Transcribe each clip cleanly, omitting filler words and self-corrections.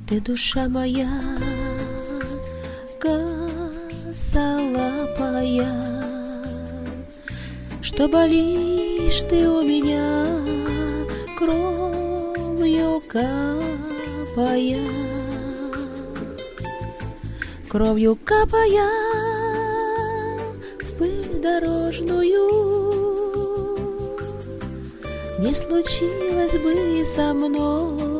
Ты душа моя, косолапая, что болишь ты у меня, кровью капая, кровью капая в пыль дорожную. Не случилось бы со мной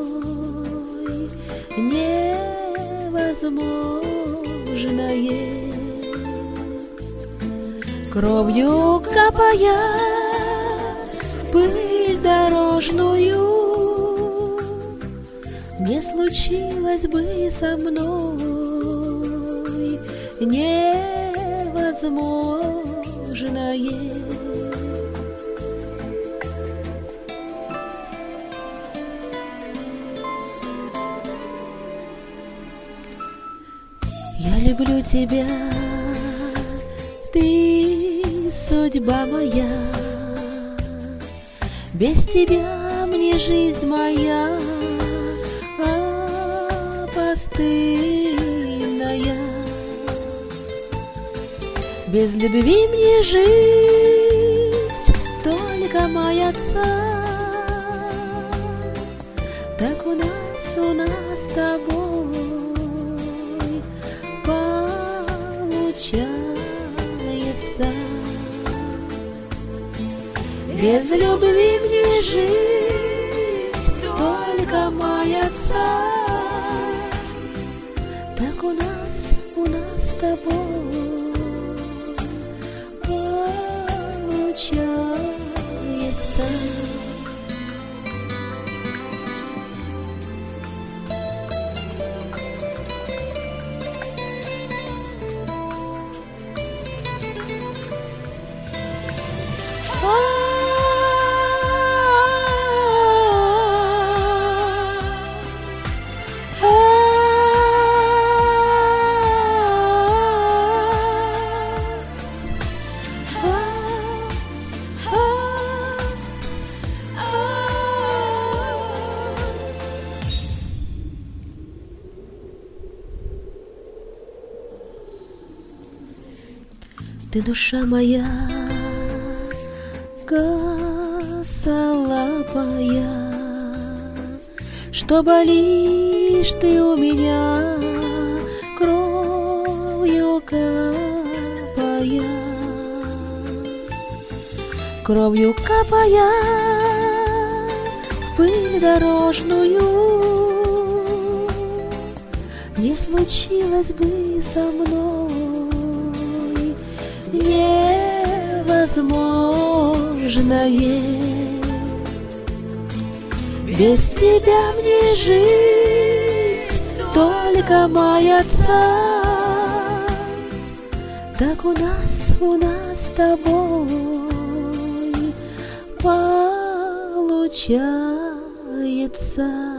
невозможное, кровью капая в пыль дорожную. Не случилось бы со мной невозможное. Я люблю тебя, ты судьба моя. Без тебя мне жизнь моя опустынная. Без любви мне жизнь только маяца. Так у нас с тобой получается. Без любви мне жизнь только маяца. Так у нас с тобой получается. Ты душа моя, косолапая, что болишь ты у меня, кровью капая, кровью капая в пыль дорожную. Не случилось бы со мной невозможное. Без тебя мне жизнь только маяца. Так у нас с тобой получается.